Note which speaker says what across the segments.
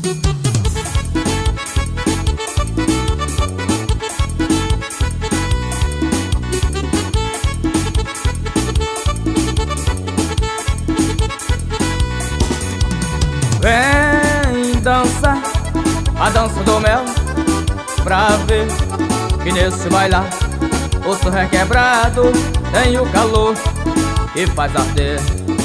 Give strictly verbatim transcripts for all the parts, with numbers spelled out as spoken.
Speaker 1: Vem dançar a dança do mel, pra ver que nesse bailar o som requebrado tem o calor e faz arder.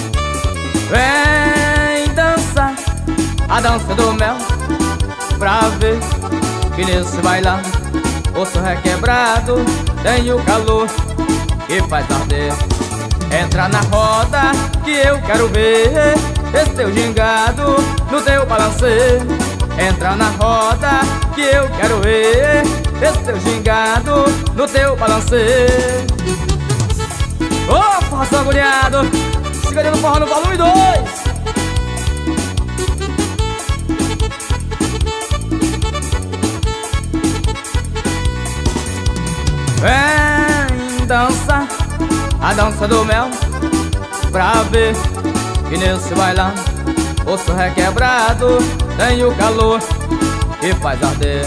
Speaker 1: Vem dançar a dança do mel, pra ver que nesse bailar o som requebrado tem o calor e faz arder. Entra na roda que eu quero ver esse teu gingado no teu balancê. Entra na roda que eu quero ver esse teu gingado no teu balancê. Ô, oh, forró agoniado, Ciganinha do Forró no volume dois. Vem dançar a dança do mel, pra ver que nesse bailar o som requebrado tem o calor e faz arder.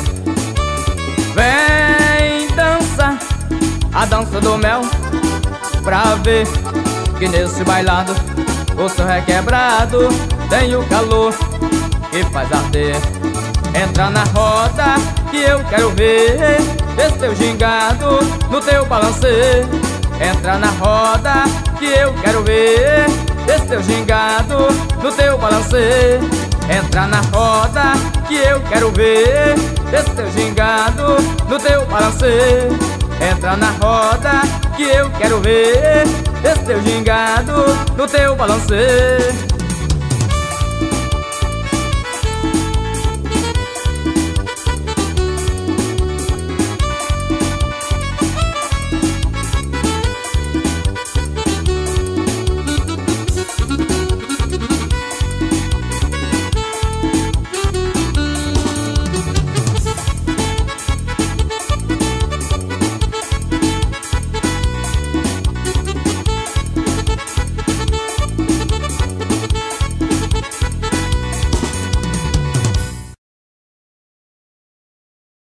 Speaker 1: Vem dançar a dança do mel, pra ver que nesse bailado o som requebrado tem o calor e faz arder. Entra na roda que eu quero ver esse teu gingado no teu balancê. Entra na roda que eu quero ver esse teu gingado no teu balancê. Entra na roda que eu quero ver esse teu gingado no teu balancê. Entra na roda que eu quero ver esse teu gingado no teu balancê.